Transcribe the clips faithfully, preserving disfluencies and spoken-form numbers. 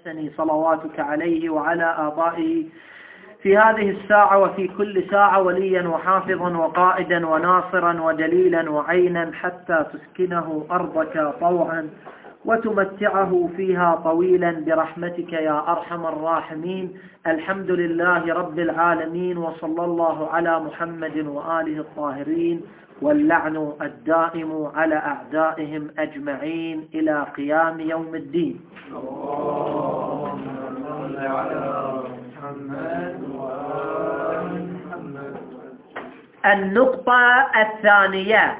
جعلتني صلواتك عليه وعلى آبائه في هذه الساعة وفي كل ساعة وليا وحافظا وقائدا وناصرا ودليلا وعينا حتى تسكنه أرضك طوعا وتمتعه فيها طويلا برحمتك يا أرحم الراحمين. الحمد لله رب العالمين، وصلى الله على محمد وآله الطاهرين، واللعن الدائم على أعدائهم أجمعين إلى قيام يوم الدين. اللهم صل على محمد وآل محمد. النقطة الثانية: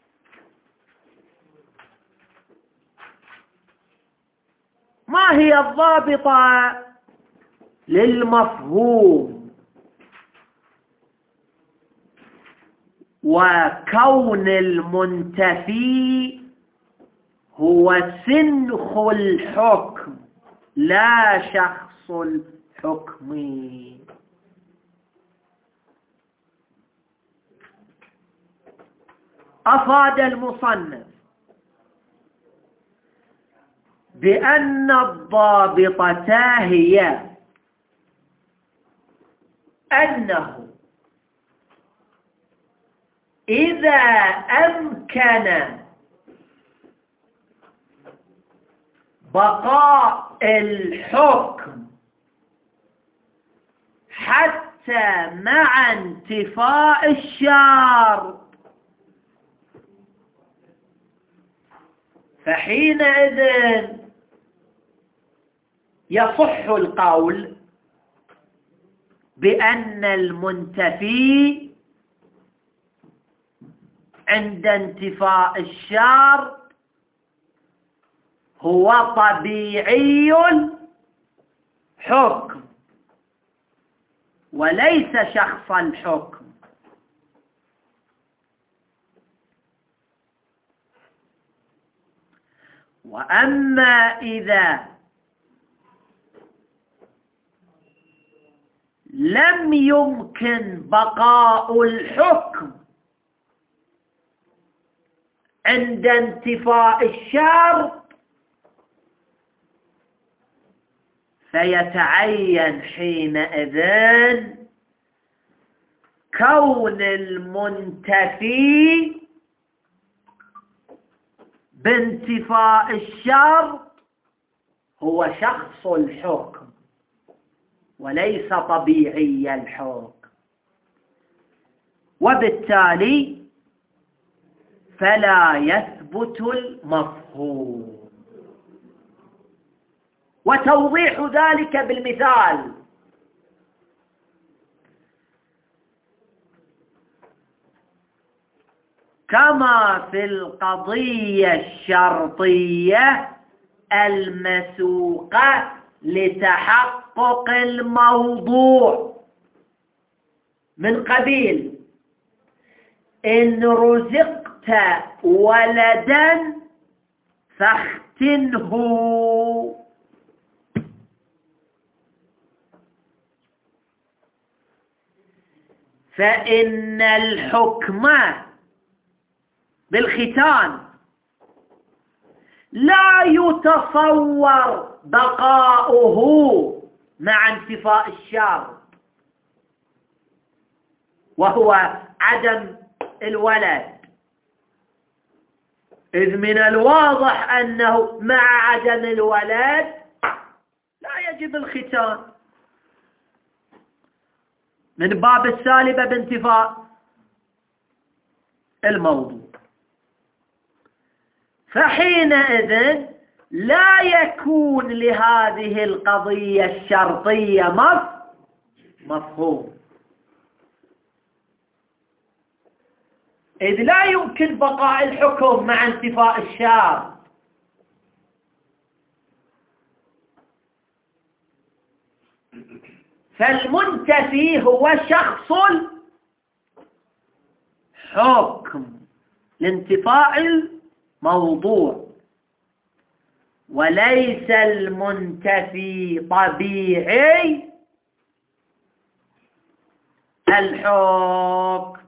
ما هي الضابطة للمفهوم وكون المنتفي هو سنخ الحكم لا شخص الحكم؟ أفاد المصنف بأن الضابطة هي أنه إذا أمكن بقاء الحكم حتى مع انتفاء الشرط فحينئذ يصح القول بأن المنتفي عند انتفاء الشرط هو طبيعي الحكم وليس شخص الحكم. وأما إذا لم يمكن بقاء الحكم عند انتفاء الشرط فيتعين حينئذ كون المنتفي بانتفاء الشرط هو شخص الحكم وليس طبيعي الحكم، وبالتالي فلا يثبت المفهوم. وتوضيح ذلك بالمثال: كما في القضية الشرطية المسوقة لتحقق الموضوع من قبيل إن رزقت ولدا فاختنه، فإن الحكم بالختان لا يتصور بقاؤه مع انتفاء الشرط وهو عدم الولد، إذ من الواضح أنه مع عدم الولد لا يجب الختان من باب السالبة بانتفاء الموضوع. فحينئذ لا يكون لهذه القضية الشرطية مفهوم، إذ لا يمكن بقاء الحكم مع انتفاء الشرط. فالمنتفي هو شخص الحكم لانتفاء الموضوع وليس المنتفي طبيعي الحكم.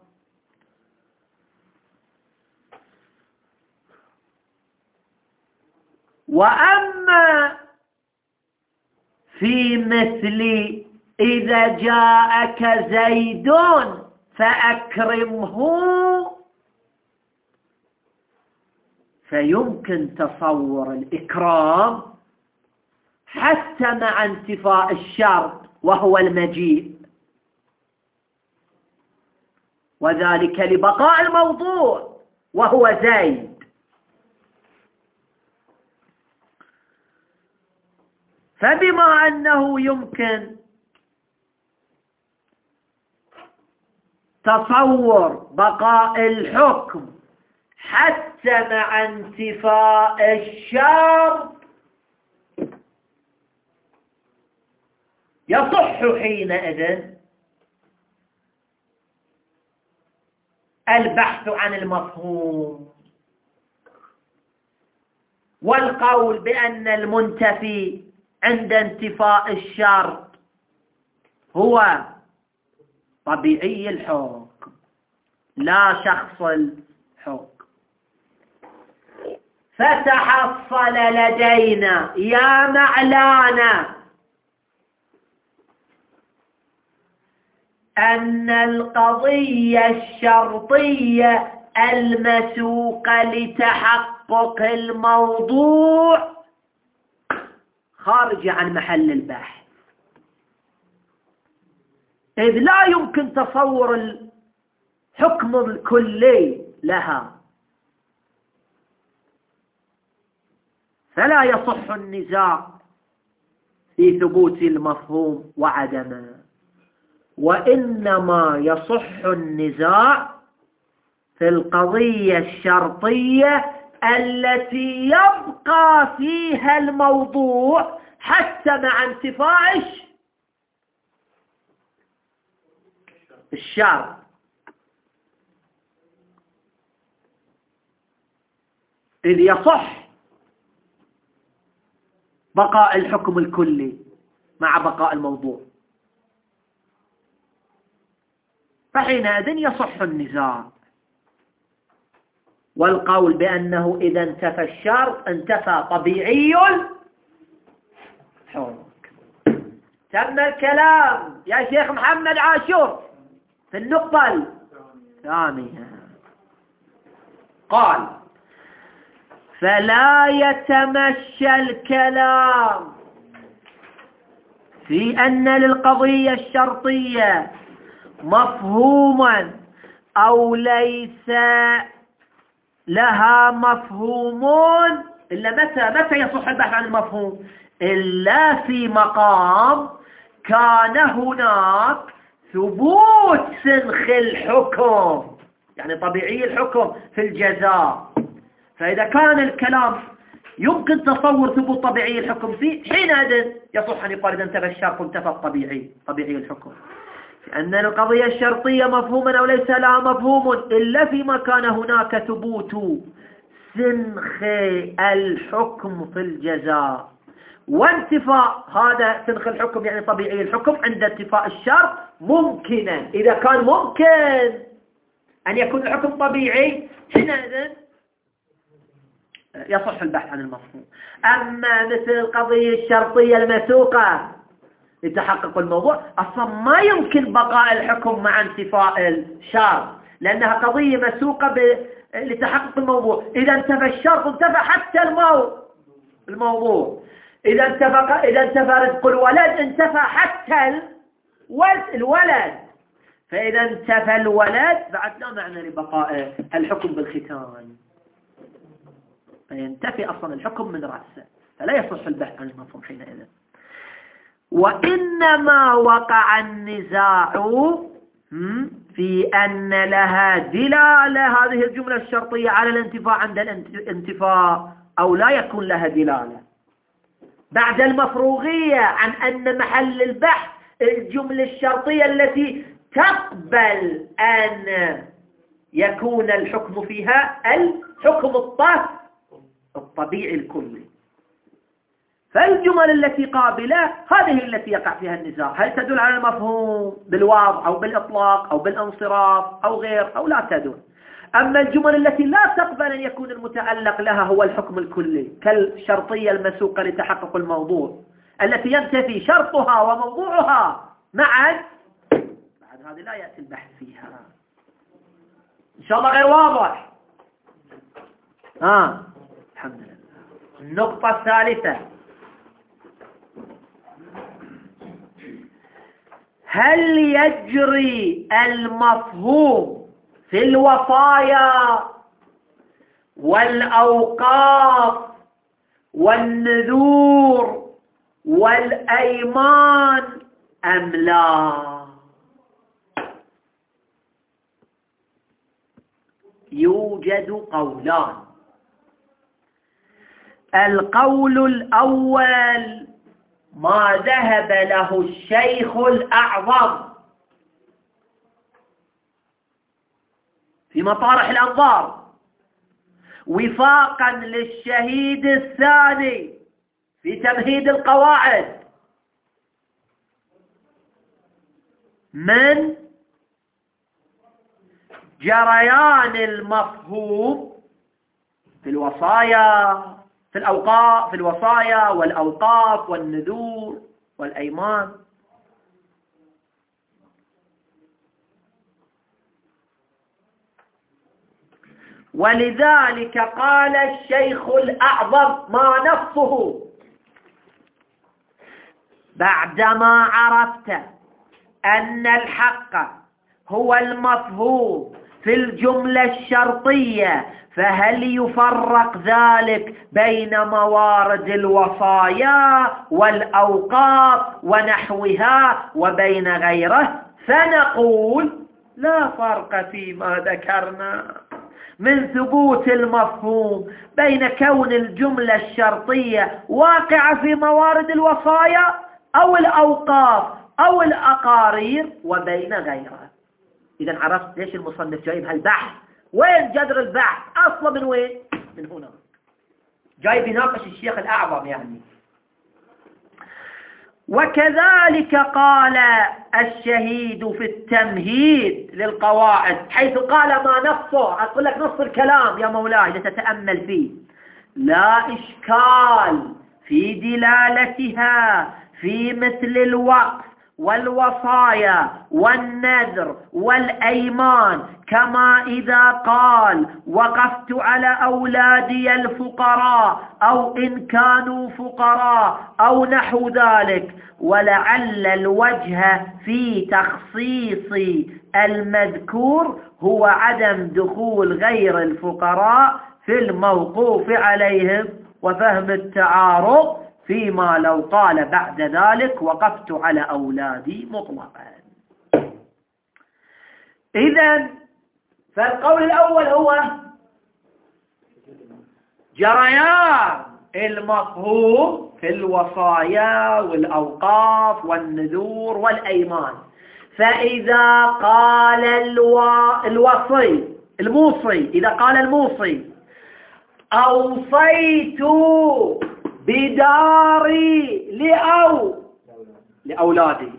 وأما في مثل إذا جاءك زيد فأكرمه، فيمكن تصور الإكرام حتى مع انتفاء الشرط وهو المجيء، وذلك لبقاء الموضوع وهو زيد. فبما أنه يمكن تصور بقاء الحكم حتى مع انتفاء الشرط، يصح حينئذ البحث عن المفهوم والقول بأن المنتفي عند انتفاء الشرط هو طبيعي الحكم لا شخص الحكم. فتحصل لدينا يا معلانا أن القضية الشرطية المسوقة لتحقق الموضوع خارجة عن محل البحث، إذ لا يمكن تصور الحكم الكلي لها، فلا يصح النزاع في ثبوت المفهوم وعدمه، وإنما يصح النزاع في القضية الشرطية التي يبقى فيها الموضوع حتى مع انتفاء الشرط. إذ يصح بقاء الحكم الكلي مع بقاء الموضوع، فحينئذ يصح النزاع والقول بأنه إذا انتفى الشرط انتفى طبيعي الحكم. تم الكلام يا شيخ محمد عاشور في النقطة الثانية. قال: فلا يتمشى الكلام في أن للقضية الشرطية مفهوما أو ليس لها مفهومون إلا متى متى يصح البحث عن المفهوم؟ إلا في مقام كان هناك ثبوت سنخ الحكم، يعني طبيعي الحكم في الجزاء. فإذا كان الكلام يمكن تصور ثبوت طبيعي الحكم فيه، حينئذ يصح أن يقال إذا انتفى الشرط انتفى الطبيعي طبيعي الحكم. أن القضية الشرطية مفهوما أو ليس لها مفهوم إلا فيما كان هناك ثبوت سنخ الحكم في الجزاء، وانتفاء هذا سنخ الحكم يعني طبيعي الحكم عند انتفاء الشرط ممكنا. إذا كان ممكن أن يكون الحكم طبيعي حينئذ يصح البحث عن المفهوم. أما مثل القضية الشرطية المسوقة لتحقق الموضوع، أصلا ما يمكن بقاء الحكم مع انتفاء الشرط، لأنها قضية مسوقة ب... لتحقق الموضوع. إذا انتفى الشرط انتفى حتى المو... الموضوع. إذا انتفى إذا انتفى رزق الولد انتفى حتى الولد. فإذا انتفى الولد بعد لا معنى لبقاء الحكم بالختان، فينتفي أصلا الحكم من رأسه، فلا يصح البحث عن المفهوم حينئذ. وإنما وقع النزاع في أن لها دلالة هذه الجملة الشرطية على الانتفاء عند الانتفاء أو لا يكون لها دلالة بعد المفروغية عن أن محل البحث الجملة الشرطية التي تقبل أن يكون الحكم فيها الحكم الطبيعي الكلي. فالجمل التي قابلة هذه التي يقع فيها النزاع، هل تدل على المفهوم بالوضع أو بالإطلاق أو بالانصراف أو غير أو لا تدل. أما الجمل التي لا تقبل أن يكون المتعلق لها هو الحكم الكلي كالشرطية المسوقة لتحقق الموضوع التي ينتفي شرطها وموضوعها معا، بعد هذه لا يأتي البحث فيها. إن شاء الله غير واضح. آه. الحمد لله. النقطة الثالثة: هل يجري المفهوم في الوصايا والأوقاف والنذور والأيمان أم لا؟ يوجد قولان. القول الأول ما ذهب له الشيخ الأعظم في مطارح الأنظار، وفاقا للشهيد الثاني في تمهيد القواعد، من جريان المفهوم في الوصايا في الأوقاف في الوصايا والأوقاف والنذور والأيمان. ولذلك قال الشيخ الأعظم ما نصه: بعدما عرفت أن الحق هو المفهوم في الجملة الشرطية، فهل يفرق ذلك بين موارد الوصايا والأوقاف ونحوها وبين غيره؟ فنقول لا فرق فيما ذكرنا من ثبوت المفهوم بين كون الجملة الشرطية واقعة في موارد الوصايا أو الأوقاف أو الأقارير وبين غيرها. إذا عرفت ليش المصنف جايب هالبحث؟ وين جذر البحث؟ أصلا من وين؟ من هنا. جايب يناقش الشيخ الأعظم يعني. وكذلك قال الشهيد في التمهيد للقواعد، حيث قال ما نصه. أقول لك نص الكلام يا مولاي لتتأمل فيه: لا إشكال في دلالتها في مثل الوقف والوصايا والنذر والأيمان، كما إذا قال وقفت على أولادي الفقراء أو إن كانوا فقراء أو نحو ذلك. ولعل الوجه في تخصيص المذكور هو عدم دخول غير الفقراء في الموقوف عليهم وفهم التعارض فيما لو قال بعد ذلك وقفت على أولادي مطلقا. إذن فالقول الأول هو جريان المفهوم في الوصايا والأوقاف والنذور والأيمان. فإذا قال الو... الوصي الموصي إذا قال الموصي أوصيت بداري لأو لأولادي،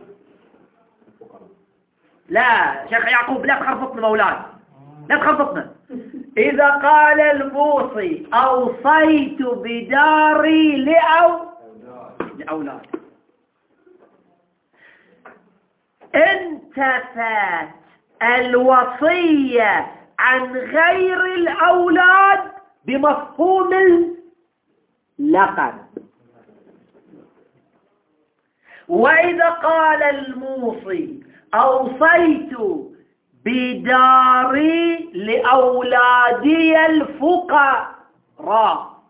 لا شيخ يعقوب لا تخرفطنا مولاي، لا تخرفطنا. إذا قال الموصي أوصيت بداري لأو لأولادي، انتفت الوصية عن غير الأولاد بمفهوم اللقب. وإذا قال الموصي أوصيت بداري لأولادي الفقراء،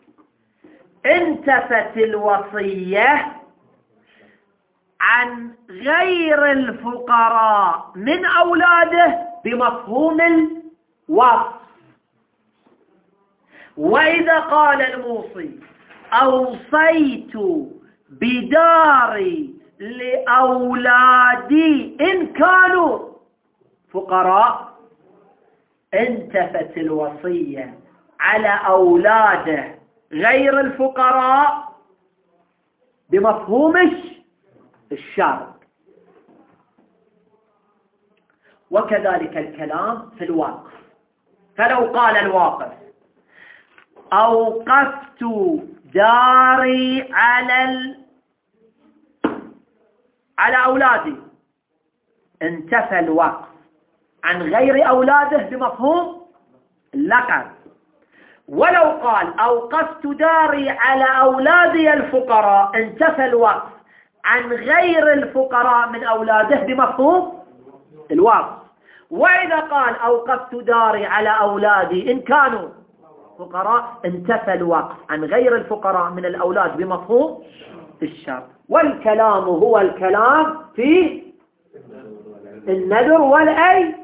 انتفت الوصية عن غير الفقراء من أولاده بمفهوم الوصف. وإذا قال الموصي أوصيت بداري لأولادي إن كانوا فقراء، انتفت الوصية على أولاده غير الفقراء بمفهوم الشرط. وكذلك الكلام في الوقف. فلو قال الواقف أوقفت داري على على أولاده انتفى الوقف عن غير أولاده بمفهوم اللقب. ولو قال أوقفت داري على أولادي الفقراء انتفى الوقف عن غير الفقراء من أولاده بمفهوم الوقف. وإذا قال أوقفت داري على أولادي إن كانوا فقراء انتفى الوقف عن غير الفقراء من الأولاد بمفهوم الشرط. والكلام هو الكلام في النذر والأي.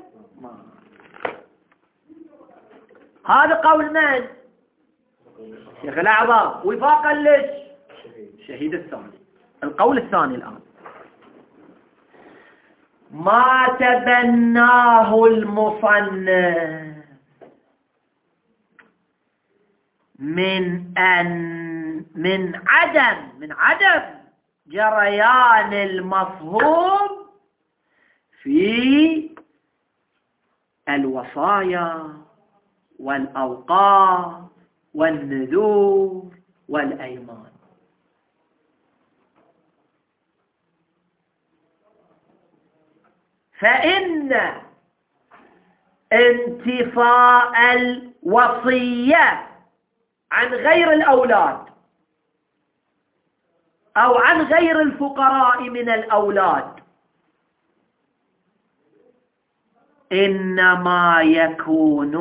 هذا قول من؟ شيخ الأعظم وفاقا ليش؟ شهيد الثاني. القول الثاني الآن ما تبناه المصنف من أن من عدم من عدم جريان المفهوم في الوصايا والأوقاف والنذور والأيمان. فإن انتفاء الوصية عن غير الأولاد أو عن غير الفقراء من الأولاد إنما يكون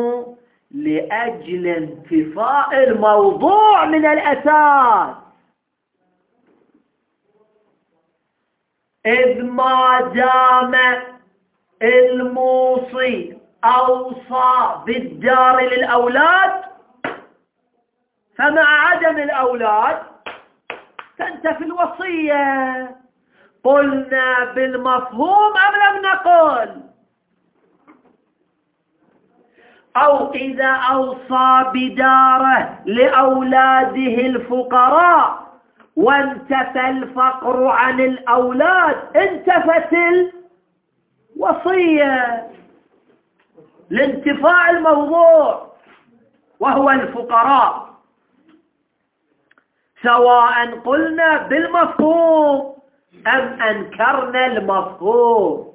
لأجل انتفاء الموضوع من الأساس، إذ ما دام الموصي أوصى بالدار للأولاد فمع عدم الأولاد تنتفي الوصية. قلنا بالمفهوم أم لم نقل؟ أو إذا أوصى بداره لأولاده الفقراء وانتفى الفقر عن الأولاد انتفت الوصية لانتفاء الموضوع وهو الفقراء، سواء قلنا بالمفهوم أم أنكرنا المفهوم.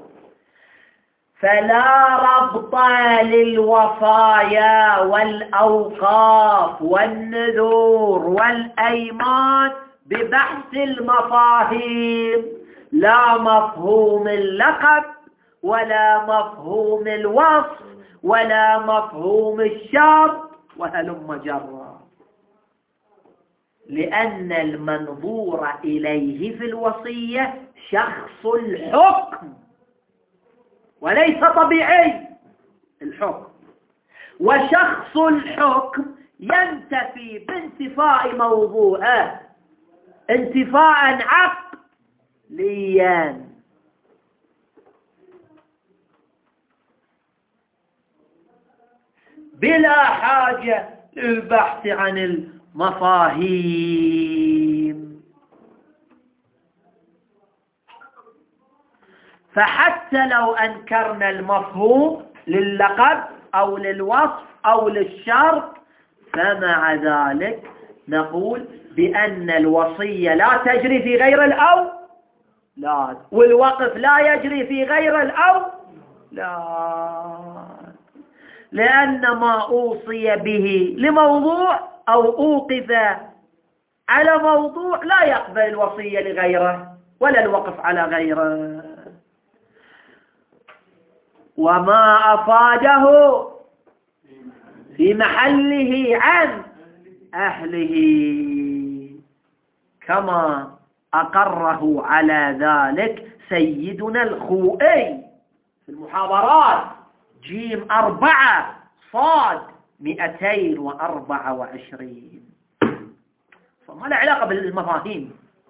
فلا ربط للوصايا والأوقاف والنذور والأيمان ببحث المفاهيم، لا مفهوم اللقب ولا مفهوم الوصف ولا مفهوم الشرط وهلم جرا، لأن المنظور إليه في الوصية شخص الحكم وليس طبيعي الحكم، وشخص الحكم ينتفي بانتفاء موضوعه انتفاء عقليا. بلا حاجة للبحث عن المفاهيم. فحتى لو أنكرنا المفهوم لللقب أو للوصف أو للشرط فمع ذلك نقول بأن الوصية لا تجري في غير الأولاد والوقف لا يجري في غير الأولاد، لأن ما أوصي به لموضوع أو أوقف على موضوع لا يقبل الوصية لغيره ولا الوقف على غيره. وما أفاده في محله عن أهله كما أقره على ذلك سيدنا الخوئي في المحاضرات جيم أربعة صاد مئتين وأربعة وعشرين. فما له علاقة بالمفاهيم.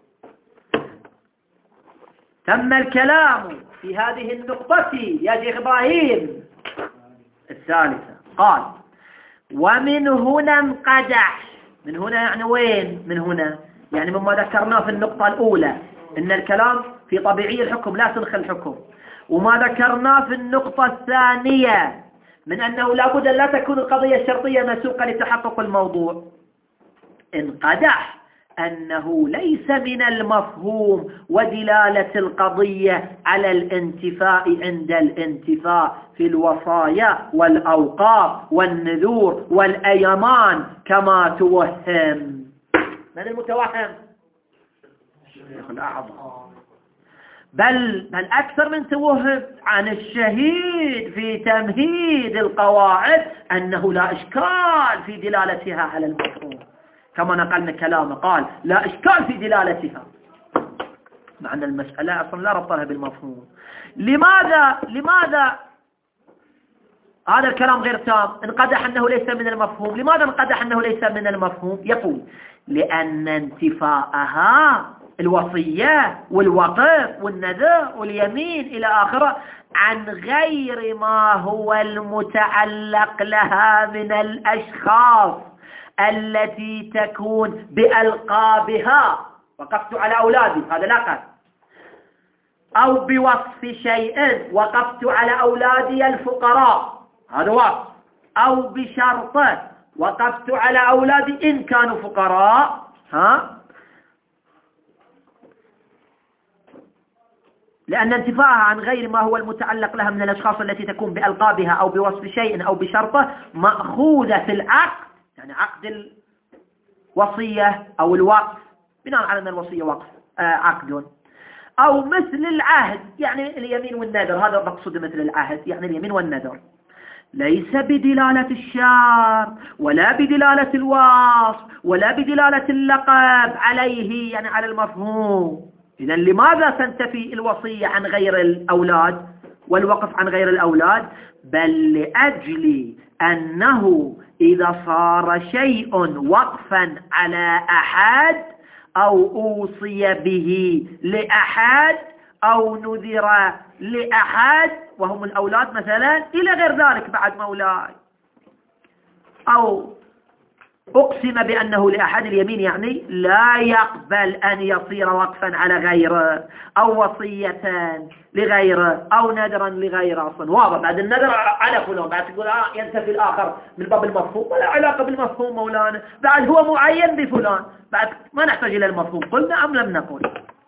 تم الكلام في هذه النقطة يا شيخ إبراهيم. الثالثة قال ومن هنا انقدح. من هنا يعني وين؟ من هنا يعني مما ذكرناه في النقطة الأولى إن الكلام في طبيعي الحكم لا تنخل الحكم، وما ذكرناه في النقطة الثانية من أنه لابد أن لا تكون القضية الشرطية مسوقة لتحقق الموضوع. انقدح أنه ليس من المفهوم ودلالة القضية على الانتفاء عند الانتفاء في الوصايا والأوقاف والنذور والأيمان كما توهم. من المتوهم؟ الشيخ الأعظم. بل, بل أكثر من توهم عن الشهيد في تمهيد القواعد أنه لا إشكال في دلالتها على المفهوم، كما نقلنا كلامه قال لا إشكال في دلالتها، مع أن المسألة أصلا لا ربط لها بالمفهوم. لماذا لماذا هذا الكلام غير تام؟ انقدح أنه ليس من المفهوم. لماذا انقدح أنه ليس من المفهوم؟ يقول لأن انتفاءها الوصية والوقف والنذر واليمين إلى آخره عن غير ما هو المتعلق لها من الأشخاص التي تكون بألقابها، وقفت على أولادي هذا لقب، أو بوصف شيء وقفت على أولادي الفقراء هذا وصف، أو بشرطه وقفت على أولادي إن كانوا فقراء، ها لأن انتفاعها عن غير ما هو المتعلق لها من الأشخاص التي تكون بألقابها أو بوصف شيء أو بشرطه مأخوذة في العقد، يعني عقد الوصية أو الوقف، بناء على أن الوصية وقف آه عقد، أو مثل العهد يعني اليمين والنذر، هذا مقصود مثل العهد يعني اليمين والنذر، ليس بدلالة الشرط ولا بدلالة الوصف ولا بدلالة اللقب عليه يعني على المفهوم. إذن لماذا تنتفي الوصية عن غير الأولاد والوقف عن غير الأولاد؟ بل لأجل أنه إذا صار شيء وقفا على أحد أو أوصي به لأحد أو نذر لأحد وهم الأولاد مثلا إلى غير ذلك بعد مولاي، أو أقسم بأنه لأحد اليمين يعني لا يقبل أن يصير وقفا على غيره، أو وصية لغيره، أو نذرا لغيره. أصلا واضح بعد النذر على فلان، بعد تقول آه ينتفي الآخر من باب المفهوم، ولا علاقة بالمفهوم مولانا، بعد هو معين بفلان، بعد ما نحتاج إلى المفهوم. قلنا أم لم نقل؟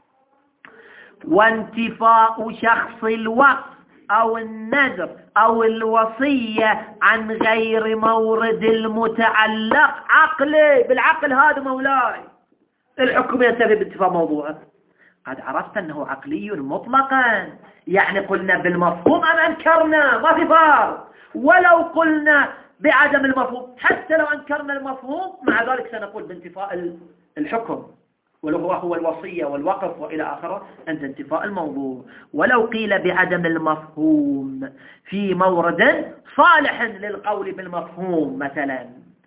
وانتفاء شخص الوقف أو النذر أو الوصية عن غير مورد المتعلق عقلي، بالعقل هذا مولاي الحكم ينتفي بانتفاء موضوعه. قد عرفت أنه عقلي مطلقا، يعني قلنا بالمفهوم أم أنكرنا ما في فرق، ولو قلنا بعدم المفهوم حتى لو أنكرنا المفهوم مع ذلك سنقول بانتفاء الحكم، ولو هو هو الوصية والوقف وإلى آخره عند انتفاء الموضوع. ولو قيل بعدم المفهوم في مورد صالح للقول بالمفهوم مثلا،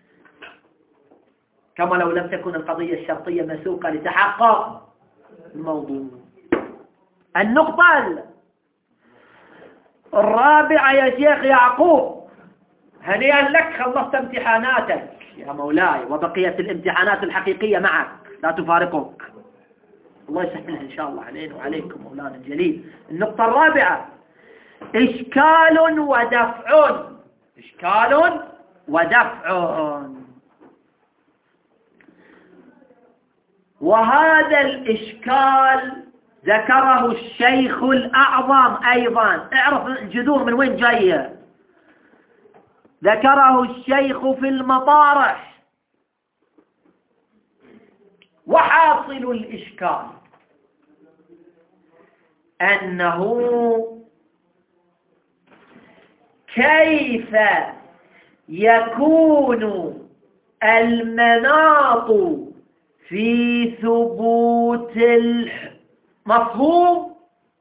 كما لو لم تكن القضية الشرطية مسوقة لتحقق الموضوع. النقطة الرابعة يا شيخ يعقوب، هنيئا لك خلصت امتحاناتك يا مولاي، وبقيت الامتحانات الحقيقية معك لا تفارقك، الله يسهلها إن شاء الله علينا وعليكم مولانا الجليل. النقطة الرابعة إشكال ودفع. إشكال ودفع، وهذا الإشكال ذكره الشيخ الأعظم أيضا. اعرف الجذور من وين جاية. ذكره الشيخ في المطارح. وحاصل الإشكال أنه كيف يكون المناط في ثبوت المفهوم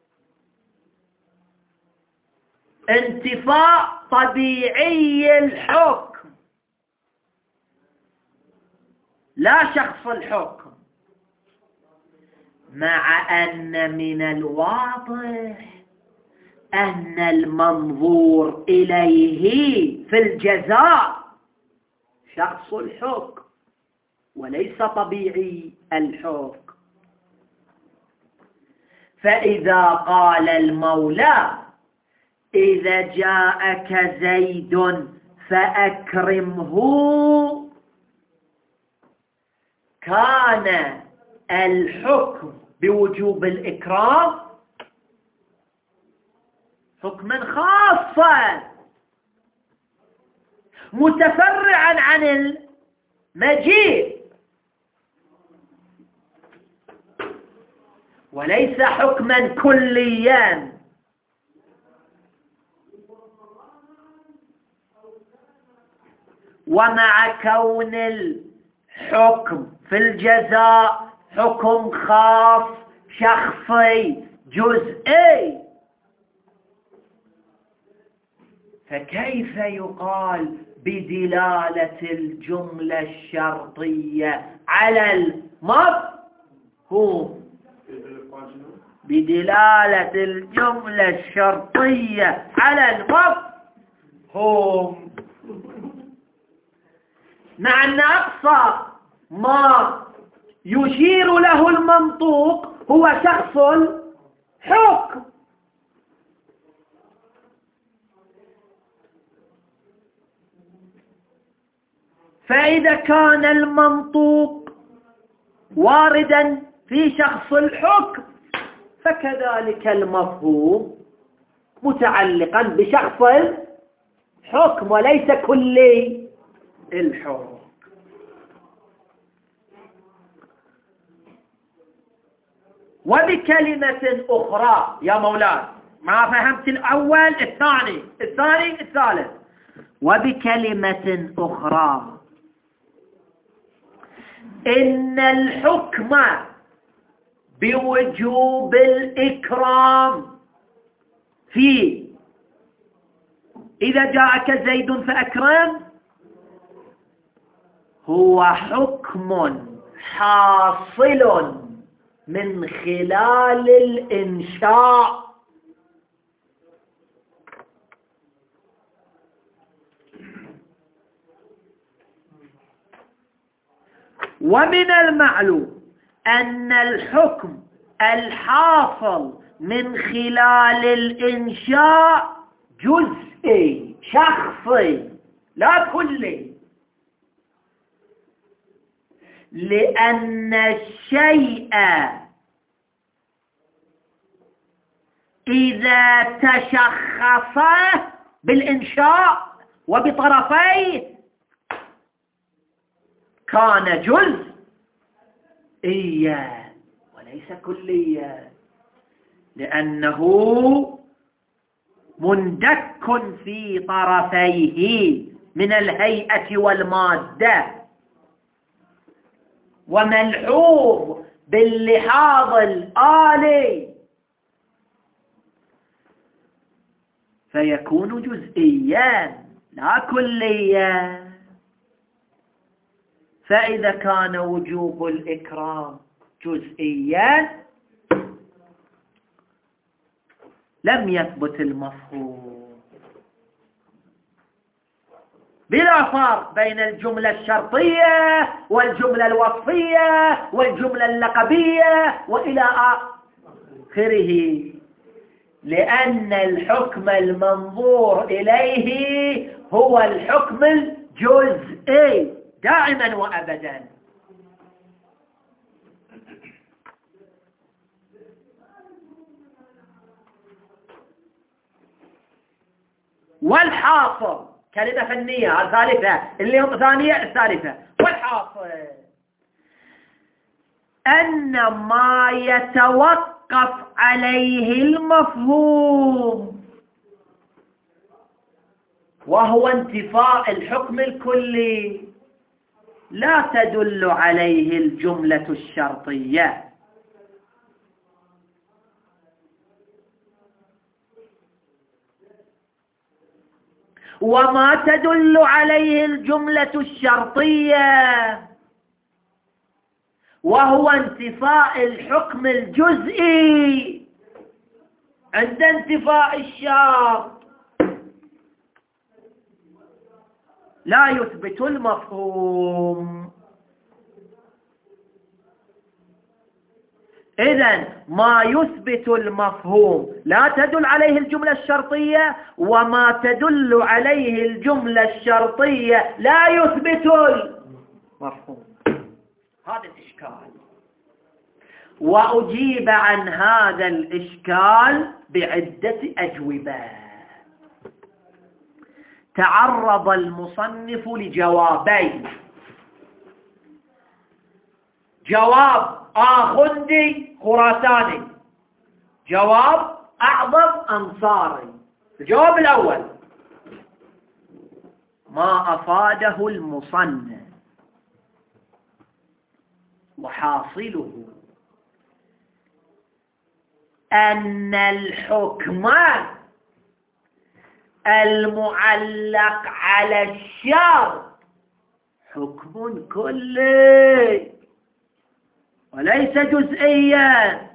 انتفاء طبيعي الحكم لا شخص الحكم، مع أن من الواضح أن المنظور إليه في الجزاء شخص الحكم وليس طبيعي الحكم. فإذا قال المولى إذا جاءك زيد فأكرمه، كان الحكم بوجوب الإكرام حكما خاصا متفرعا عن المجيء، وليس حكما كليا. ومع كون الحكم في الجزاء حكم خاص شخصي جزئي، فكيف يقال بدلالة الجملة الشرطية على المفهوم؟ بدلالة الجملة الشرطية على المفهوم، مع أن أقصى ما يشير له المنطوق هو شخص الحكم. فإذا كان المنطوق واردا في شخص الحكم فكذلك المفهوم متعلقا بشخص الحكم وليس كلي الحكم. وبكلمة أخرى يا مولاي، ما فهمت الأول الثاني الثاني الثالث. وبكلمة أخرى، إن الحكم بوجوب الإكرام في إذا جاءك زيد فأكرم هو حكم حاصل من خلال الإنشاء، ومن المعلوم أن الحكم الحاصل من خلال الإنشاء جزئي شخصي لا كلي، لأن الشيء إذا تشخص بالإنشاء وبطرفيه كان جزئيا وليس كليا، لأنه مندك في طرفيه من الهيئة والمادة، وملحوظ باللحاظ الآلي، فيكون جزئيا لا كليا. فإذا كان وجوب الإكرام جزئيا لم يثبت المفهوم، بلا فرق بين الجملة الشرطية والجملة الوصفية والجملة اللقبية وإلى آخره، لأن الحكم المنظور إليه هو الحكم الجزئي دائما وأبدا. والحاصل كلمة فنية الثالثة اللي هو ثانية الثالثة، والحاصل أن ما يتوقف عليه المفهوم وهو انتفاء الحكم الكلي لا تدل عليه الجملة الشرطية، وما تدل عليه الجملة الشرطية وهو انتفاء الحكم الجزئي عند انتفاء الشرط لا يثبت المفهوم. إذن ما يثبت المفهوم لا تدل عليه الجملة الشرطية، وما تدل عليه الجملة الشرطية لا يثبت المفهوم. هذا الإشكال. وأجيب عن هذا الإشكال بعدة أجوبة. تعرض المصنف لجوابين: جواب آخندي خراساني، جواب أعظم أنصاري. الجواب الأول: ما أفاده المصنف وحاصله أن الحكم المعلق على الشرط حكم كلي وليس جزئيا،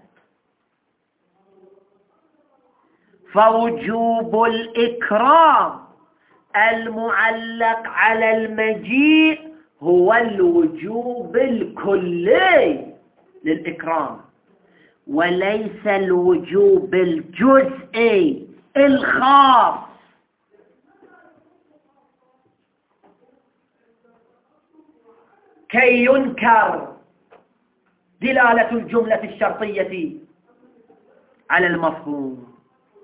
فوجوب الإكرام المعلق على المجيء هو الوجوب الكلي للإكرام، وليس الوجوب الجزئي الخاص. كي ينكر دلالة الجملة الشرطية على المفهوم.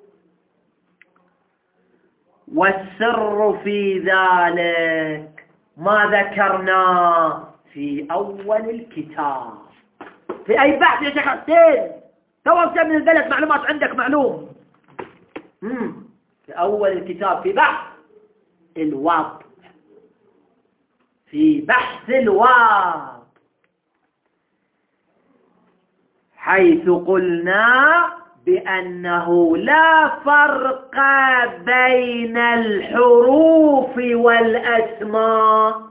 والسر في ذلك ما ذكرنا في أول الكتاب. في أي بحث يا شيخ حسين؟ توصل من البلد معلومات عندك معلوم. مم. في أول الكتاب في بحث الوضع، في بحث الوضع، حيث قلنا بأنه لا فرق بين الحروف والأسماء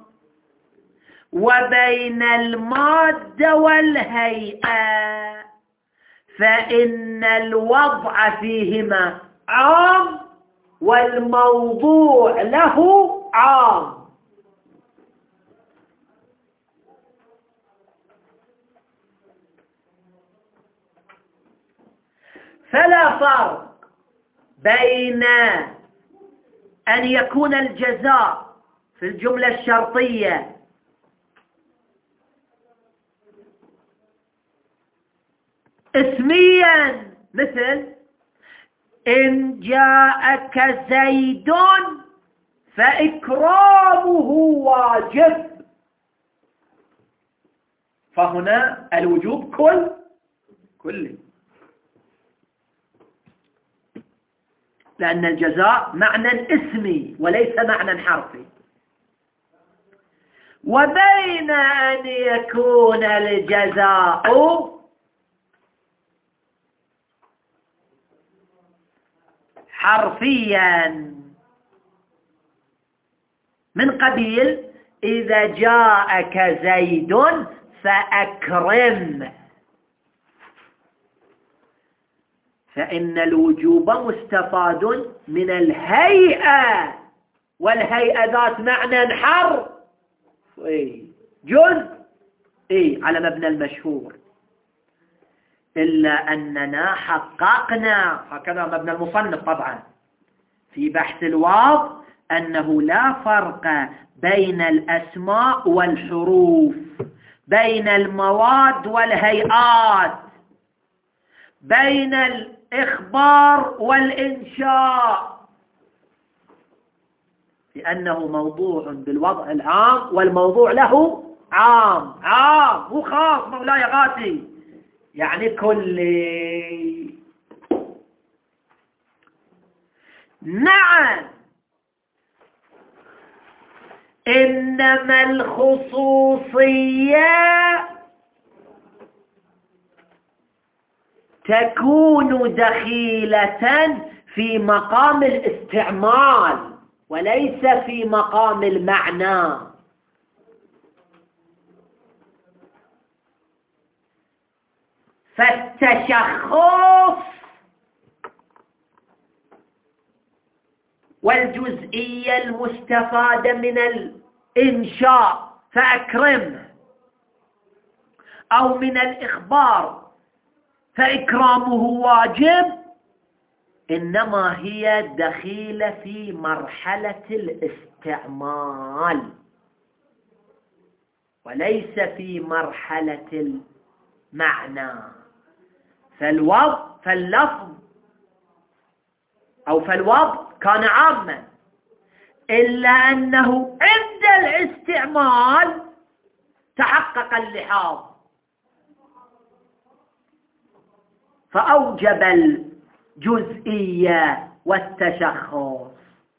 وبين المادة والهيئة، فإن الوضع فيهما عام والموضوع له عام. فلا فرق بين أن يكون الجزاء في الجملة الشرطية اسميا، مثل إن جاءك زيد فإكرامه واجب، فهنا الوجوب كل كلي، لأن الجزاء معنى اسمي وليس معنى حرفي. وبين أن يكون الجزاء حرفيا من قبيل إذا جاءك زيد فأكرم، فإن الوجوب مستفاد من الهيئة، والهيئة ذات معنى حرف جزء إيه على مبنى المشهور، إلا أننا حققنا، هكذا مبنى المصنف طبعا في بحث الواضح، أنه لا فرق بين الأسماء والحروف، بين المواد والهيئات، بين الإخبار والإنشاء، لأنه موضوع بالوضع العام والموضوع له عام. عام مو خاص مولاي غاتي، يعني كلي. نعم، إنما الخصوصية تكون دخيلة في مقام الاستعمال وليس في مقام المعنى. فالتشخص والجزئية المستفادة من الإنشاء فأكرمه، أو من الإخبار فإكرامه واجب، إنما هي دخيلة في مرحلة الاستعمال. وليس في مرحلة المعنى. فالوضع فاللفظ أو فالوضع كان عاما، إلا أنه عند الاستعمال تحقق اللحاظ فأوجب الجزئية والتشخص.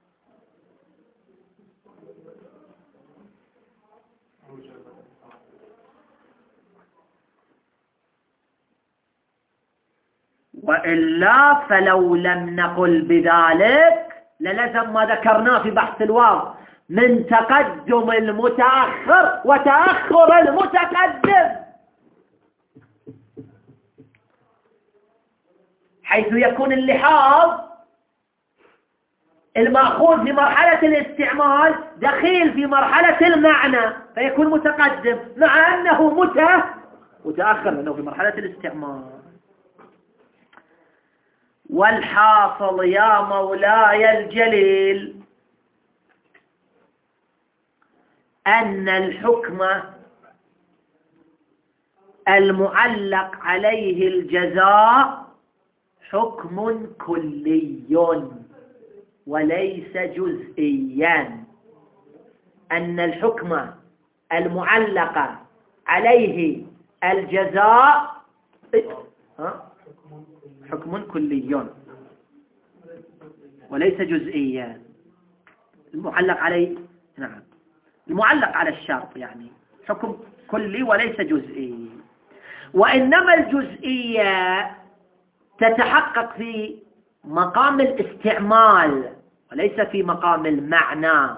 وإلا فلو لم نقل بذلك للزم ما ذكرناه في بحث الوضع من تقدم المتأخر وتأخر المتقدم، حيث يكون اللحاظ المأخوذ في مرحلة الاستعمال دخيل في مرحلة المعنى فيكون متقدم، مع أنه متأخر لأنه في مرحلة الاستعمال. والحاصل يا مولاي الجليل أن الحكم المعلق عليه الجزاء حكم كلي وليس جزئيا. أن الحكم المعلق عليه الجزاء حكم كلي وليس جزئيا. المعلق عليه نعم المعلق على الشرط يعني حكم كلي وليس جزئي. وإنما الجزئية تتحقق في مقام الاستعمال وليس في مقام المعنى.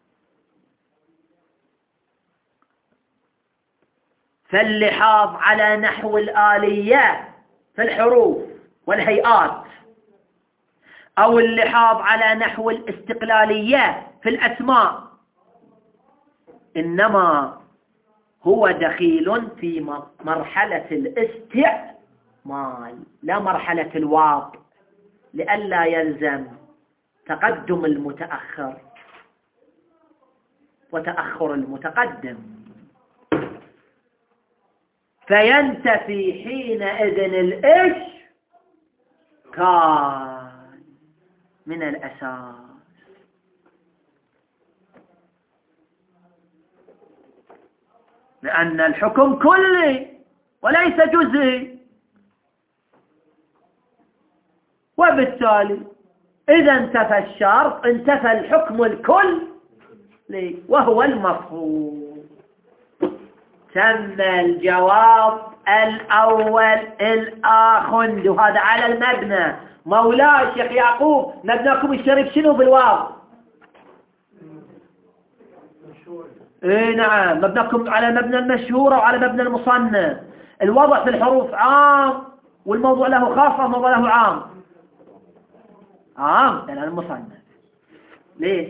فاللحاظ على نحو الآلية في الحروف والهيئات، أو اللحاظ على نحو الاستقلالية في الأسماء، إنما هو دخيل في مرحلة الاستعمال لا مرحلة الوضع، لئلا يلزم تقدم المتأخر وتأخر المتقدم، فينتفي حينئذ الإشكال من الأساس. لأن الحكم كلي وليس جزئي، وبالتالي إذا انتفى الشرط انتفى الحكم الكل وهو المفهوم. تم الجواب الأول الآخند، وهذا على المبنى. مولاي الشيخ يعقوب مبناكم الشريف شنو بالواو؟ اي نعم مبناكم على مبنى المشهورة وعلى مبنى المصنف. الوضع في الحروف عام والموضوع له خاص والموضوع له عام. عام لأن المصنف ليش؟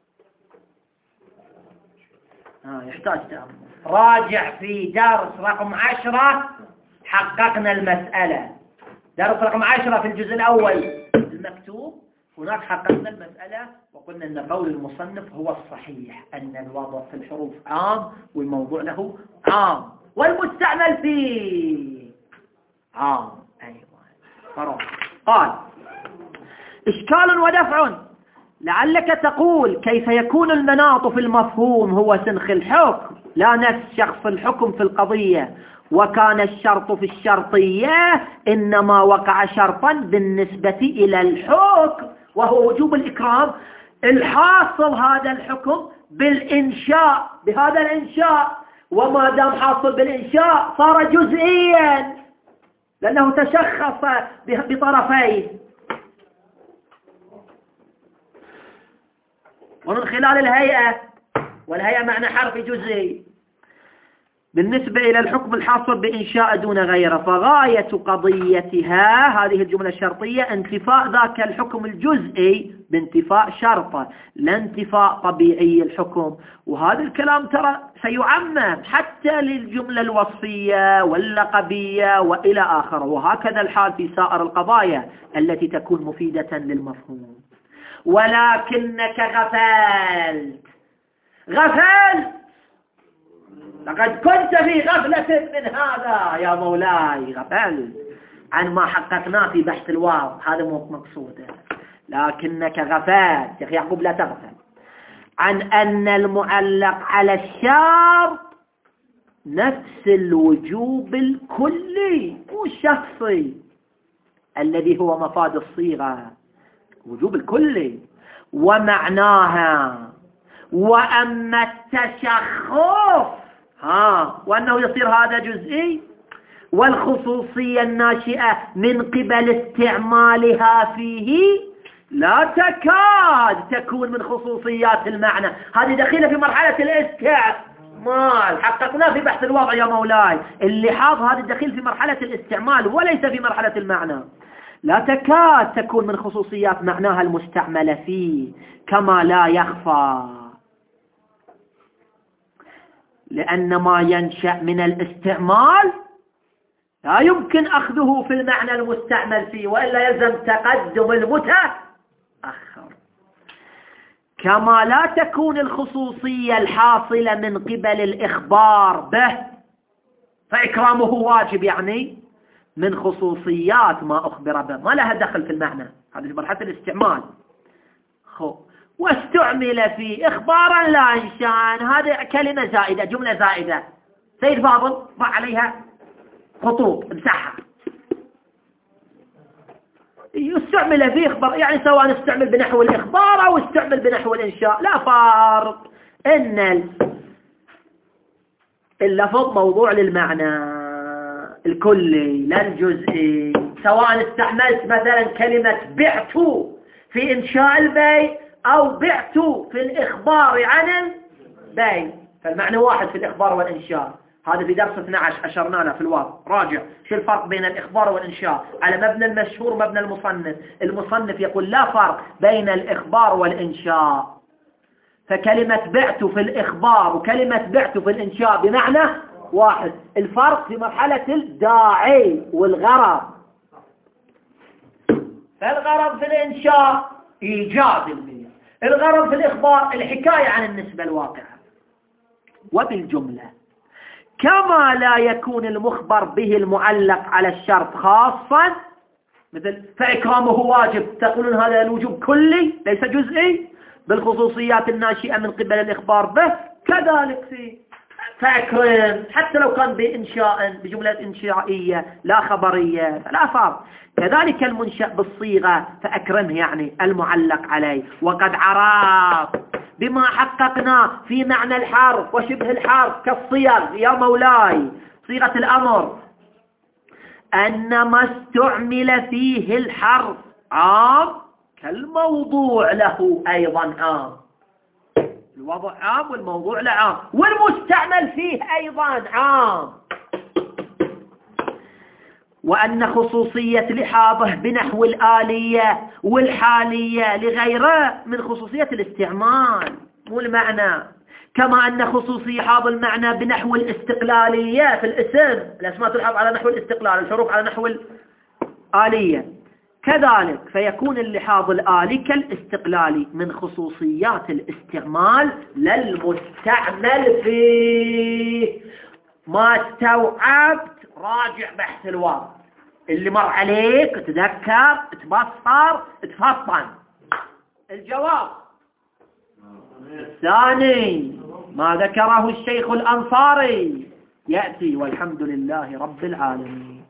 آه يحتاج تأمل. راجع في درس رقم عشرة حققنا المسألة. درس رقم عشرة في الجزء الأول المكتوب هناك حققنا المسألة وقلنا أن قول المصنف هو الصحيح، أن الوضع في الحروف عام والموضوع له عام والمستعمل فيه عام. أيوة. قال إشكال ودفع. لعلك تقول كيف يكون المناط في المفهوم هو سنخ الحكم لا نفس شخص الحكم في القضية، وكان الشرط في الشرطية إنما وقع شرطا بالنسبة إلى الحكم وهو وجوب الإكرام. الحاصل هذا الحكم بالإنشاء بهذا الإنشاء، وما دام حاصل بالإنشاء صار جزئيا لأنه تشخص بطرفيه. ومن خلال الهيئة، والهيئة معنى حرفي جزئي بالنسبة إلى الحكم الحاصل بإنشاء دون غيره، فغاية قضيتها هذه الجملة الشرطية انتفاء ذاك الحكم الجزئي بانتفاء شرطه لا انتفاء طبيعي الحكم. وهذا الكلام ترى سيعمم حتى للجملة الوصفية واللقبية وإلى آخره، وهكذا الحال في سائر القضايا التي تكون مفيدة للمفهوم. ولكنك غفلت غفلت لقد كنت في غفلة من هذا يا مولاي، غفلت عن ما حققناه في بحث الواو، هذا مو مقصوده، لكنك غفلت يا أخي يعقوب لا تغفل عن أن المعلق على الشرط نفس الوجوب الكلي مو الشخصي الذي هو مفاد الصيغة، وجوب الكلي ومعناها. وأما التشخص ها وأنه يصير هذا جزئي، والخصوصية الناشئة من قبل استعمالها فيه لا تكاد تكون من خصوصيات المعنى. هذه دخيلة في مرحلة الاستعمال، حققناه في بحث الوضع يا مولاي. اللحاظ هذا الدخيل في مرحلة الاستعمال وليس في مرحلة المعنى. لا تكاد تكون من خصوصيات معناها المستعملة فيه، كما لا يخفى لأن ما ينشأ من الاستعمال لا يمكن أخذه في المعنى المستعمل فيه، وإلا يلزم تقدم المتأخر. كما لا تكون الخصوصية الحاصلة من قبل الإخبار به، فإكرامه واجب يعني من خصوصيات ما أخبر به، ما لها دخل في المعنى، هذه مرحلة الاستعمال. خو واستعمل في إخبارا لا إنشاء، هذه كلمة زائدة، جملة زائدة. سيد فاضل ضع عليها خطوط امسحها. يستعمل في إخبار يعني سواء استعمل بنحو الإخبار أو استعمل بنحو الإنشاء لا فرق، إن اللفظ موضوع للمعنى الكلي لا الجزئي. سواء استعملت مثلا كلمة بعت في إنشاء البيع أو بعت في الإخبار عن البيع، فالمعنى واحد في الإخبار والإنشاء. هذا في درس اثني عشر أشرنا له في الواقع. راجع شو الفرق بين الإخبار والإنشاء على مبنى المشهور مبنى المصنف. المصنف يقول لا فرق بين الإخبار والإنشاء، فكلمة بعت في الإخبار وكلمة بعت في الإنشاء بمعنى واحد. الفرق في مرحلة الداعي والغرض. فالغرض في الإنشاء إيجاد المياه، الغرض في الإخبار الحكاية عن النسبة الواقعة. وبالجملة كما لا يكون المخبر به المعلق على الشرط خاصا، مثل فإكرامه واجب، تقولون هذا الوجوب كلي ليس جزئي بالخصوصيات الناشئة من قبل الإخبار به، كذلك في فأكرم حتى لو كان بإنشاء بجملة إنشائية لا خبرية لا فرق. كذلك المنشأ بالصيغة فأكرمه يعني المعلق عليه. وقد عرف بما حققنا في معنى الحرف وشبه الحرف كالصيغ يا مولاي، صيغة الأمر أن ما استعمل فيه الحرف عام كالموضوع له أيضا عام. الوضع عام والموضوع له عام، والمستعمل فيه أيضا عام. وأن خصوصية لحاظه بنحو الآلية والحالية لغيره من خصوصية الاستعمال مو المعنى، كما أن خصوصية حاظ المعنى بنحو الاستقلالية في الاسم، الأسماء تلحظ على نحو الاستقلال، الحروف على نحو الآلية كذلك، فيكون اللحاظ الآلي كالاستقلالي من خصوصيات الاستعمال للمستعمل فيه. ما استوعبت راجع بحث الواقع اللي مر عليك، تذكر تبصر تفطن. الجواب الثاني ما ذكره الشيخ الأنصاري يأتي، والحمد لله رب العالمين.